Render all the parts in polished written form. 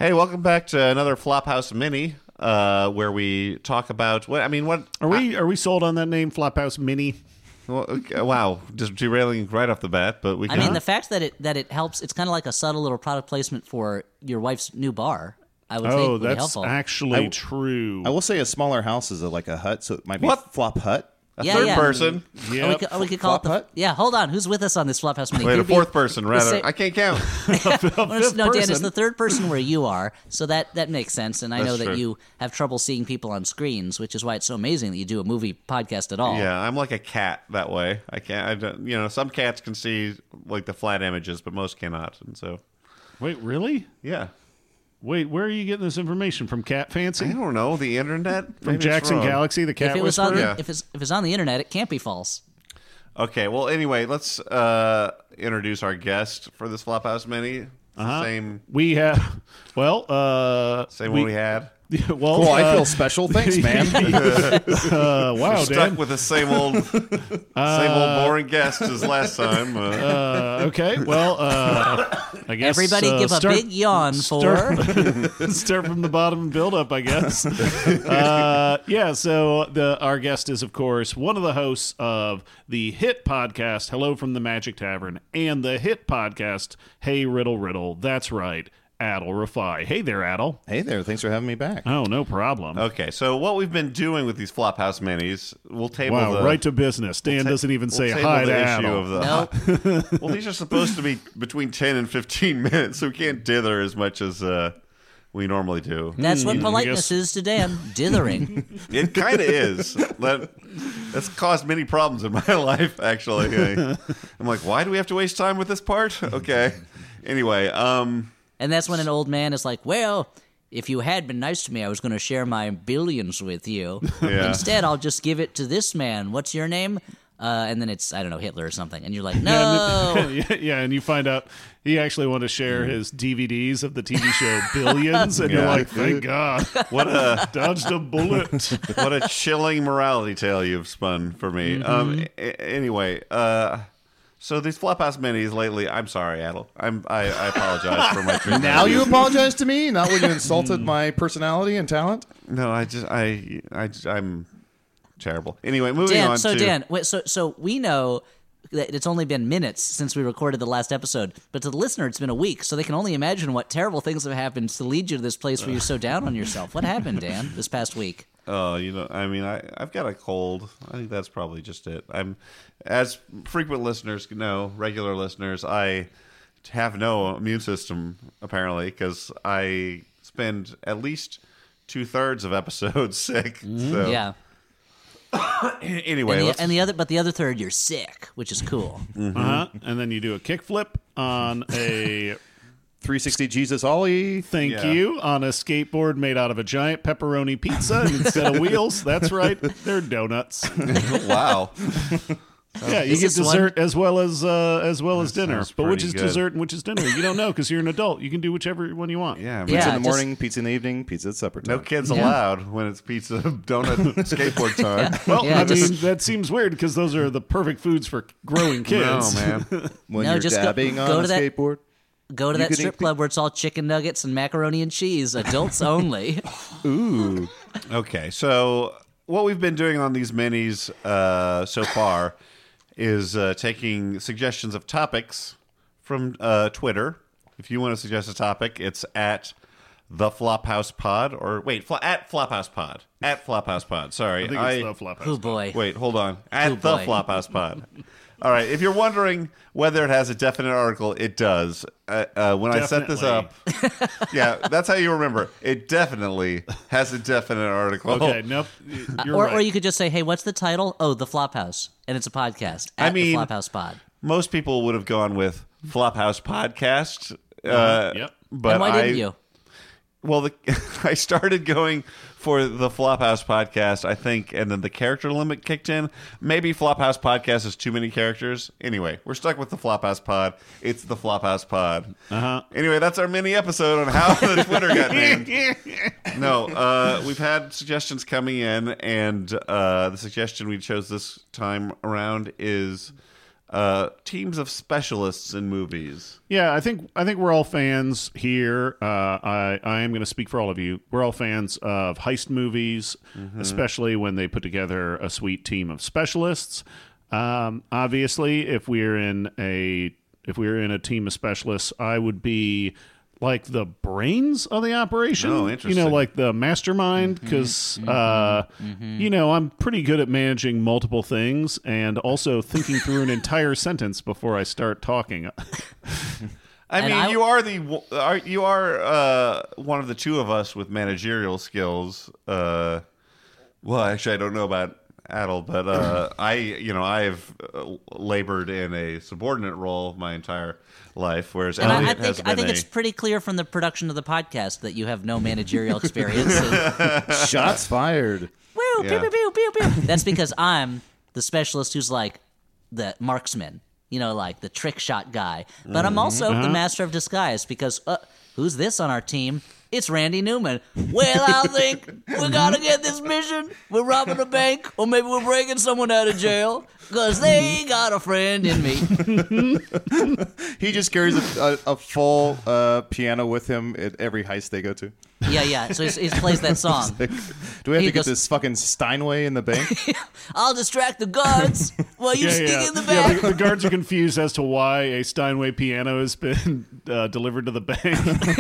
Hey, welcome back to another Flophouse Mini, where we talk about what Are we sold on that name, Flophouse Mini? Well, okay, wow, just derailing right off the bat, but we. I mean, the fact that it helps, it's kind of like a subtle little product placement for your wife's new bar. I would think would be that's helpful. actually true. I will say a smaller house is like a hut, so it might be What? Flop Hut. a third person. Yep. We could call it Flop Hut? Yeah, hold on. Who's with us on this Flophouse Mini? Wait, Could a it be- fourth person, rather. say- I can't count. No, Dan, it's the third person where you are, so that makes sense. And I know That's that true. you have trouble seeing people on screens, which is why it's so amazing that you do a movie podcast at all. Yeah, I'm like a cat that way. I can't. I don't, some cats can see like the flat images, but most cannot. And so, Wait, really? yeah. Wait, where are you getting this information from? Cat Fancy? I don't know, the internet From Maybe it's Jackson wrong. Galaxy, the cat If it was whisperer? on Yeah. if it's on the internet, it can't be false. Okay, well, anyway, let's introduce our guest for this Flophouse Mini. Same We have, well, one we had. well, Cool, I feel special. Thanks, man. wow, Stuck Dan. with the same old boring guest as last time. Okay, well, I guess Everybody give a big yawn for. Start from the bottom and build up, I guess. So our guest is, of course, one of the hosts of the hit podcast, Hello from the Magic Tavern, and the hit podcast, Hey Riddle Riddle. That's right, Adel Rafai. Hey there, Adel. Hey there. Thanks for having me back. Oh, no problem. Okay, so what we've been doing with these Flophouse Minis, we'll table Wow, the... right to business. Dan doesn't even say table hi the to issue Adel. of the... No, Well, these are supposed to be between 10 and 15 minutes, so we can't dither as much as we normally do. that's what politeness guess- is to Dan. Dithering. It kind of is. That's caused many problems in my life, actually. I'm like, why do we have to waste time with this part? Okay. Anyway, And that's when an old man is like, well, if you had been nice to me, I was going to share my billions with you. Yeah. Instead, I'll just give it to this man. What's your name? And then it's, I don't know, Hitler or something. And you're like, no. Yeah, and you find out he actually wanted to share his DVDs of the TV show Billions, and you're Yeah. like, thank God, what a dodged a bullet. what a chilling morality tale you've spun for me. Anyway, so these Flophouse Minis lately, I'm sorry, Adel. I apologize for my treatment. Now you apologize to me? Not when you insulted my personality and talent? No, I'm terrible. Anyway, moving on to... Dan, wait, so we know that it's only been minutes since we recorded the last episode, but to the listener, it's been a week, so they can only imagine what terrible things have happened to lead you to this place where you're so down on yourself. What happened, Dan, this past week? Oh, I've got a cold. I think that's probably just it. As frequent listeners know, regular listeners, I have no immune system, apparently, because I spend at least 2/3 of episodes sick. So. Yeah. Anyway, And the other third, you're sick, which is cool. And then you do a kickflip on a 360 Jesus Ollie. thank Yeah. you on a skateboard made out of a giant pepperoni pizza instead of wheels. That's right, they're donuts. wow. Yeah, you Is get this one- dessert as well as dinner. sounds But which pretty is good. dessert and which is dinner? You don't know because you're an adult. You can do whichever one you want. Yeah, man. Pizza Yeah, in the just- morning, pizza in the evening, pizza at supper time. No kids allowed when it's pizza, donut, skateboard time. Well, Yeah, I just- mean, that seems weird because those are the perfect foods for growing kids. No, man. When No, you're just go- dabbing go on to a that- skateboard. Go to You that could strip eat- club where it's all chicken nuggets and macaroni and cheese, adults only. Ooh. Okay, so what we've been doing on these minis so far is taking suggestions of topics from Twitter. If you want to suggest a topic, it's at the Flophouse Pod, or wait, at Flophouse Pod. At Flophouse Pod. Sorry, I think it's the flop. Oh boy. Wait, hold on. At the boy. Flophouse Pod. All right. If you're wondering whether it has a definite article, it does. When I set this up, yeah, that's how you remember. It definitely has a definite article. Okay, nope. You're Or, right. or you could just say, hey, what's the title? Oh, The Flophouse. And it's a podcast. At mean- The Flophouse Pod. Most people would have gone with Flophouse Podcast. Yep. But And why didn't you? Well, I started going for the Flophouse Podcast, I think, and then the character limit kicked in. Maybe Flophouse Podcast is too many characters. Anyway, we're stuck with the Flophouse Pod. It's the Flophouse Pod. Anyway, that's our mini episode on how the Twitter got named. No, we've had suggestions coming in, and the suggestion we chose this time around is teams of specialists in movies. Yeah, I think we're all fans here. I am going to speak for all of you. We're all fans of heist movies, especially when they put together a sweet team of specialists. Obviously, if we're in a team of specialists, I would be like the brains of the operation. Oh, interesting. Like the mastermind, because I'm pretty good at managing multiple things and also thinking through an entire sentence before I start talking. You are one of the two of us with managerial skills. Well, actually, I don't know about Adel, but I have labored in a subordinate role my entire life, whereas And Elliot I think it's pretty clear from the production of the podcast that you have no managerial experience. Shots fired. Woo, pew, pew, pew, pew, pew. That's because I'm the specialist who's like the marksman, like the trick shot guy. But I'm also the master of disguise because who's this on our team? It's Randy Newman. Well, I think we gotta get this mission. We're robbing a bank, or maybe we're breaking someone out of jail, because they got a friend in me. He just carries a full piano with him at every heist they go to. Yeah. So he plays that song. Like, do we have He to get goes- this fucking Steinway in the bank? I'll distract the guards while you sneak in the Yeah, back. the guards are confused as to why a Steinway piano has been delivered to the bank.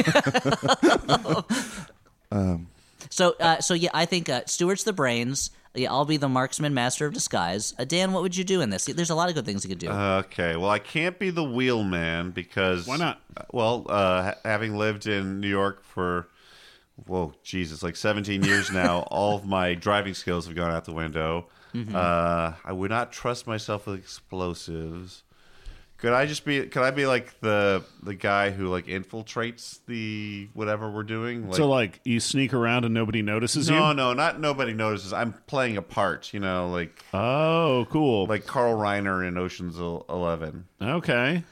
So I think Stuart's the brains. Yeah, I'll be the marksman, master of disguise. Dan, what would you do in this? There's a lot of good things you could do. Okay, well, I can't be the wheelman because... Why not? Well, having lived in New York for, it's like 17 years now, all of my driving skills have gone out the window. I would not trust myself with explosives. Could I be like the guy who like infiltrates the whatever we're doing? So, you sneak around and nobody notices you? No, not nobody notices. I'm playing a part, like Oh, cool. Carl Reiner in Ocean's 11. Okay.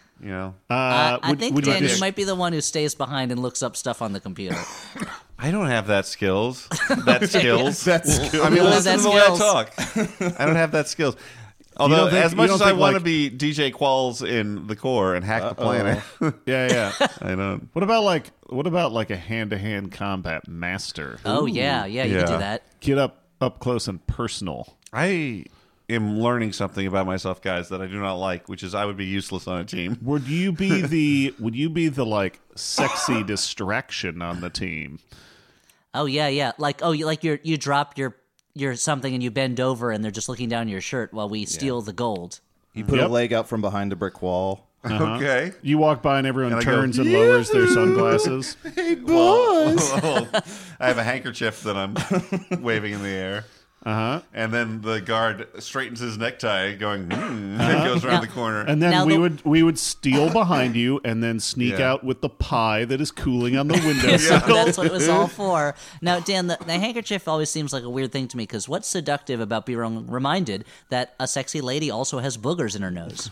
I think Dan, just- you might be the one who stays behind and looks up stuff on the computer. I don't have that skills. That skills. That's good. I mean, Well, listen to that's the way I skills. talk. I don't have that skills. Although, don't think- as much you as don't I think, want to like- be DJ Qualls in the core and hack the planet, Yeah. I don't. What about a hand-to-hand combat master? Oh, yeah, you could do Yeah. that. Get up close and personal. I am learning something about myself, guys, that I do not like, which is I would be useless on a team. Would you be the sexy distraction on the team? Oh, yeah. You drop your something and you bend over and they're just looking down your shirt while we steal the gold. You put Yep. a leg out from behind a brick wall. Okay. You walk by and everyone And I go, turns and lowers their sunglasses. Hey, boys! I have a handkerchief that I'm waving in the air. And then the guard straightens his necktie, going, and goes around the corner. And then Now we would steal behind you and then sneak Yeah. out with the pie that is cooling on the windowsill. That's what it was all for. Now, Dan, the handkerchief always seems like a weird thing to me because what's seductive about being reminded that a sexy lady also has boogers in her nose?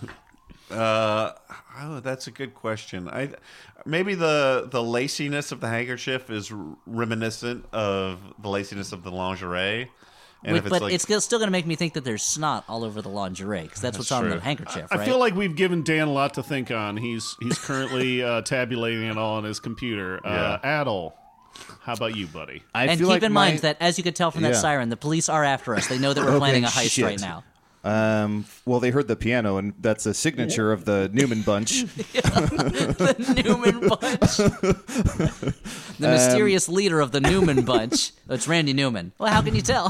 That's a good question. Maybe the laciness of the handkerchief is reminiscent of the laciness of the lingerie. And if But it's it's still going to make me think that there's snot all over the lingerie because that's what's on true. the handkerchief, right? I feel like we've given Dan a lot to think on. He's currently tabulating it all on his computer. Yeah. Adel, how about you, buddy? I and feel keep like in mind that, as you could tell from that Yeah. siren, the police are after us. They know that we're planning a heist shit. right now. Well, they heard the piano, and that's a signature of the Newman bunch. The Newman Bunch. The mysterious leader of the Newman Bunch. It's Randy Newman. Well, how can you tell?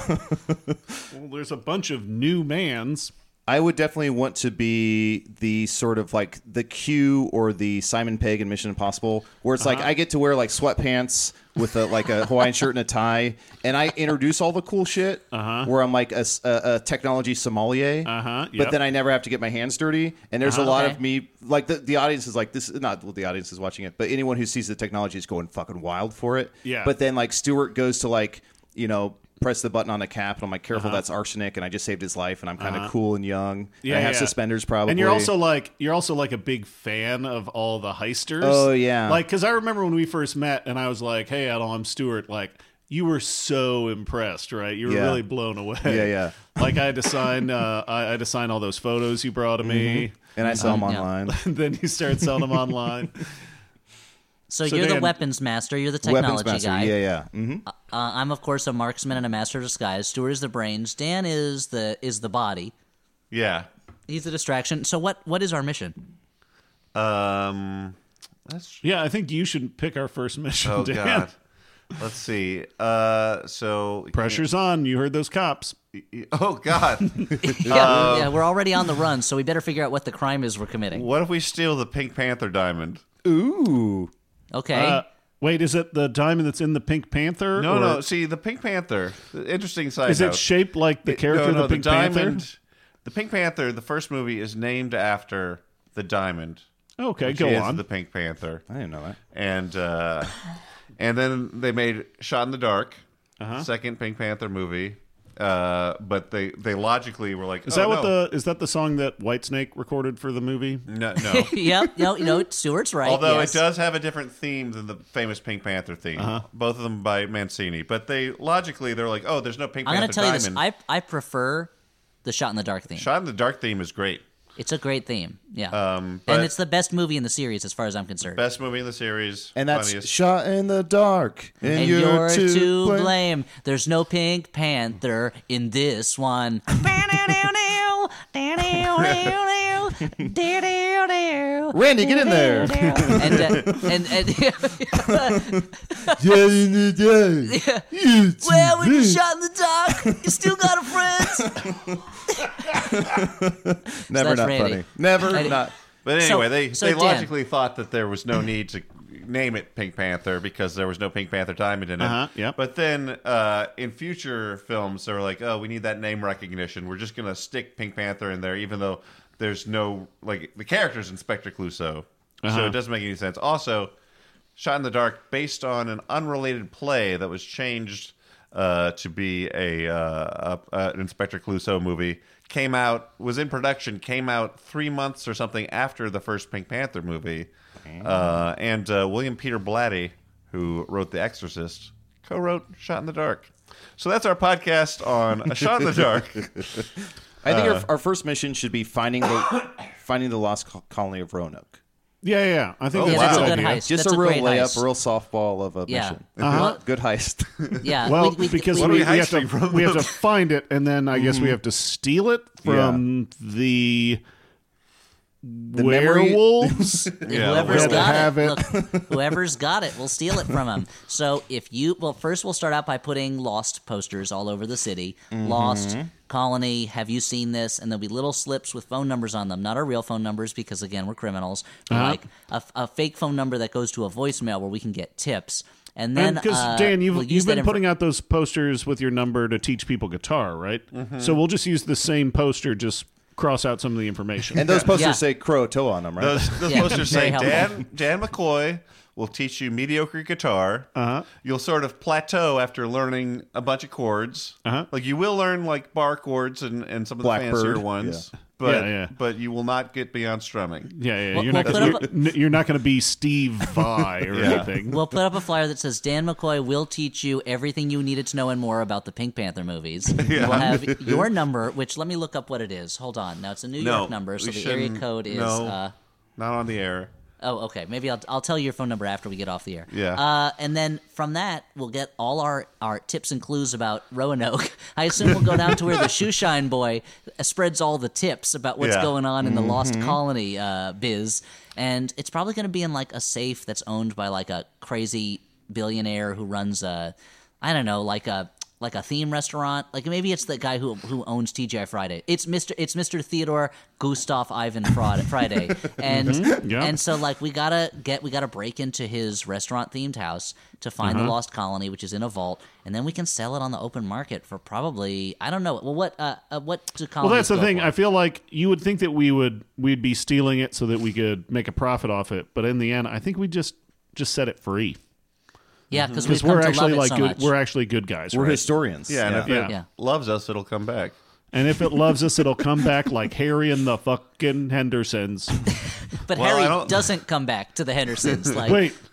Well, there's a bunch of new mans. I would definitely want to be the sort of like the Q or the Simon Pegg in Mission Impossible, where it's like I get to wear like sweatpants with a Hawaiian shirt and a tie, and I introduce all the cool shit. Where I'm like a technology sommelier, Yep. but then I never have to get my hands dirty. And there's a lot Okay. of me, like the audience is like this. Not the audience is watching it, but anyone who sees the technology is going fucking wild for it. Yeah. But then like Stewart goes to press the button on the cap, and I'm like, careful, that's arsenic, and I just saved his life, and I'm kind of cool and young. And I have suspenders probably. And you're also like a big fan of all the heisters. Oh, yeah. Like, because I remember when we first met, and I was like, "Hey, Adel, I'm Stuart. Like, you were so impressed, right? You were Yeah. really blown away. Yeah. Like I had to sign I had to sign all those photos you brought to me. And I sell them Yeah. online. And then you started selling them online. So So you're the Dan- weapons master. You're the Weapons technology master. guy. Yeah. Mm-hmm. I'm of course a marksman and a master of disguise. Stuart is the brains. Dan is the body. Yeah. He's the distraction. So what is our mission? That's Yeah, I think you should pick our first mission, Dan. God. Let's see. So Pressure's on. You heard those cops. Oh God. Yeah, we're already on the run, so we better figure out what the crime is we're committing. What if we steal the Pink Panther diamond? Ooh. Okay. Wait, is it the diamond that's in the Pink Panther? No, or no. See, the Pink Panther. Interesting side Is note. it shaped like the character No, of the Pink diamond. Panther? The Pink Panther. The first movie is named after the diamond. Okay, which go is on. The Pink Panther. I didn't know that. And then they made Shot in the Dark, Uh-huh. second Pink Panther movie. But they logically were like, Is that what is that the song that Whitesnake recorded for the movie? no. Yep. No, Stuart's right. Although yes. it does have a different theme than the famous Pink Panther theme, both of them by Mancini. But they're like, oh, there's no Pink I'm Panther going to tell you this. diamond. I prefer the Shot in the Dark theme. Shot in the Dark theme is great. It's a great theme. Yeah. But and it's the best movie in the series as far as I'm concerned. best movie in the series, And that's funniest. Shot in the Dark. And you're to blame. There's no Pink Panther in this one. Randy, get in there. Well, when you're shot in the dark, you still got a friend. Never that's not Randy. funny. Never Randy. not. But So- anyway, so they Dan- logically thought that there was no need to name it Pink Panther because there was no Pink Panther diamond in it. Yep. But then in future films, they were like, oh, we need that name recognition. We're just going to stick Pink Panther in there, even though there's no, like, the character's Inspector Clouseau. So it doesn't make any sense. Also, Shot in the Dark, based on an unrelated play that was changed to be an Inspector Clouseau movie, was in production, came out 3 months or something after the first Pink Panther movie. And William Peter Blatty, who wrote The Exorcist, co-wrote Shot in the Dark. So that's our podcast on A Shot in the Dark. I think our first mission should be finding the lost colony of Roanoke. Yeah. I think Oh, that's Yeah, that's a a good good idea. heist. Just That's a real great layup, heist. a real softball of a Yeah. mission. Good heist. Yeah. Well, because What are we we have heisting to from we have to them? find it, and then I guess we have to steal it from the memory- werewolves. Whoever's we'll got have it, it. Look, whoever's got it, we'll steal it from them. So first we'll start out by putting Lost posters all over the city. Lost, Colony, have you seen this? And there'll be little slips with phone numbers on them, not our real phone numbers because again we're criminals. But like a fake phone number that goes to a voicemail where we can get tips. And then Because Dan, we'll use you've been that putting out those posters with your number to teach people guitar, right? So we'll just use the same poster, just cross out some of the information. And those posters Yeah. say Croatoa on them, right? Those Yeah, posters very say, helpful. Dan McCoy will teach you mediocre guitar. You'll sort of plateau after learning a bunch of chords. Like you will learn like bar chords and some of the Blackbird, fancier ones. yeah. Yeah. But you will not get beyond strumming. yeah. We'll- You're not we'll gonna, put up you're not going to be Steve Vai or anything. We'll put up a flyer that says Dan McCoy will teach you everything you needed to know and more about the Pink Panther movies. We'll have your number, which let me look up what it is. Hold on. Now it's a New York number, so we the area shouldn't- code is. no, not on the air. Oh, okay. Maybe I'll tell you your phone number after we get off the air. Yeah. And then from that, we'll get all our tips and clues about Roanoke. I assume we'll go down to where the Shoeshine Boy spreads all the tips about what's Yeah. going on in the Lost Colony biz. And it's probably going to be in like a safe that's owned by like a crazy billionaire who runs I don't know, like a theme restaurant. Like maybe it's the guy who owns TGI Friday. It's Mr. Theodore Gustav Ivan Friday. And yeah. and so like we gotta break into his restaurant themed house to find the lost colony, which is in a vault, and then we can sell it on the open market for probably I don't know. Well, what do colonies Well, that's the go thing. for? I feel like you would think that we'd be stealing it so that we could make a profit off it, but in the end, I think we just set it free Yeah, because we've because come we're to actually love it like so good. much. We're actually good guys. We're right? historians. Yeah, and if it Yeah. loves us, it'll come back. And if it loves us, it'll come back like Harry and the fucking Hendersons. But Well, I Harry don't- doesn't come back to the Hendersons. Like Wait,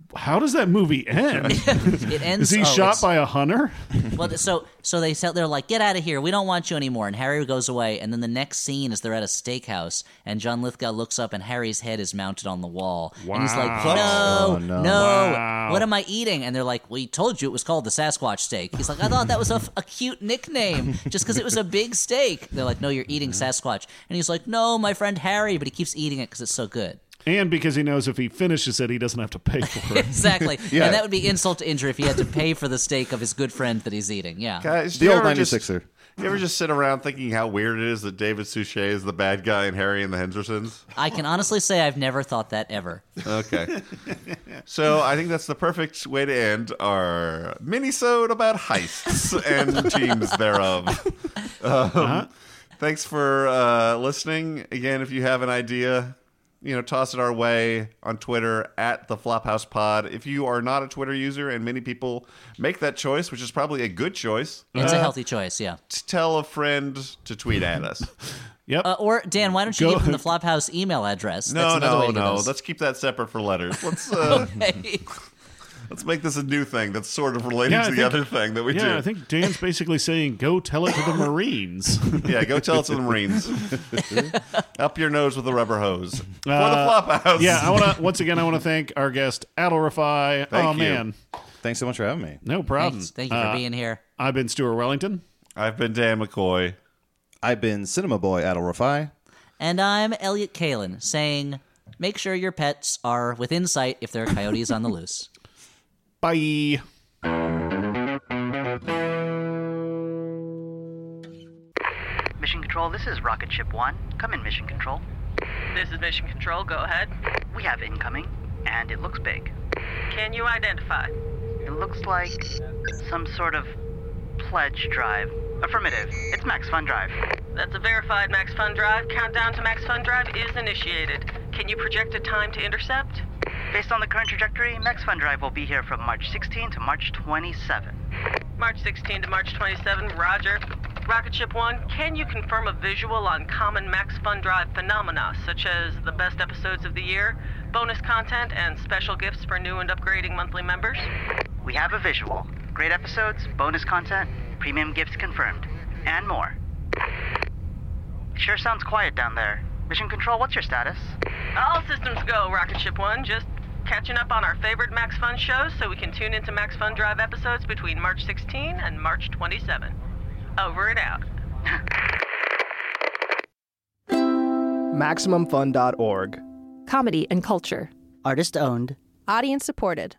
how does that movie end? It ends. Is he shot it's- by a hunter? Well, so they're like, get out of here. We don't want you anymore. And Harry goes away. And then the next scene is they're at a steakhouse, and John Lithgow looks up, and Harry's head is mounted on the wall. And he's like, Wow. no, Wow. what am I eating? And they're like, we told you it was called the Sasquatch steak. He's like, I thought that was a cute nickname just because it was a big steak. They're like, no, you're eating Sasquatch. And he's like, no, my friend Harry, but he keeps eating it because it's so good. And because he knows if he finishes it, he doesn't have to pay for it. Exactly. Yeah. And that would be insult to injury if he had to pay for the steak of his good friend that he's eating. Yeah. Guys, The you old ever just- 96er. You ever just sit around thinking how weird it is that David Suchet is the bad guy in Harry and the Hendersons? I can honestly say I've never thought that ever. Okay. So I think that's the perfect way to end our mini-sode about heists and teams thereof. Thanks for listening. Again, if you have an idea, toss it our way on Twitter at the Flophouse Pod. If you are not a Twitter user, and many people make that choice, which is probably a good choice, It's a healthy choice, yeah. tell a friend to tweet at us. Yep. Or, Dan, why don't you Go- give them the Flophouse email address? That's No, another way to no, do no. this. Let's keep that separate for letters. Let's Hey. let's make this a new thing that's sort of related Yeah, to I the think- other thing that we do. Yeah, I think Dan's basically saying, go tell it to the Marines. Yeah, go tell it to the Marines. Up your nose with a rubber hose. For the Flophouse. Yeah, I want to thank our guest, Adal Rafai. Thank you. Man. Thanks so much for having me. No problem. Thanks. Thank you for being here. I've been Stuart Wellington. I've been Dan McCoy. I've been Cinema Boy Adal Rafai. And I'm Elliot Kalin, saying, make sure your pets are within sight if there are coyotes on the loose. Bye. Mission Control, this is Rocket Ship 1. Come in, Mission Control. This is Mission Control. Go ahead. We have incoming, and it looks big. Can you identify? It looks like some sort of pledge drive. Affirmative. It's Max Fun Drive. That's a verified Max Fun Drive. Countdown to Max Fun Drive is initiated. Can you project a time to intercept? Based on the current trajectory, Max Fun Drive will be here from March 16 to March 27. March 16 to March 27. Roger. Rocket Ship 1, can you confirm a visual on common Max Fun Drive phenomena, such as the best episodes of the year, bonus content, and special gifts for new and upgrading monthly members? We have a visual. Great episodes, bonus content, premium gifts confirmed, and more. Sure sounds quiet down there. Mission Control, what's your status? All systems go, Rocket Ship 1. Just catching up on our favorite Max Fun shows so we can tune into Max Fun Drive episodes between March 16 and March 27. Over and out. MaximumFun.org. Comedy and culture. Artist owned. Audience supported.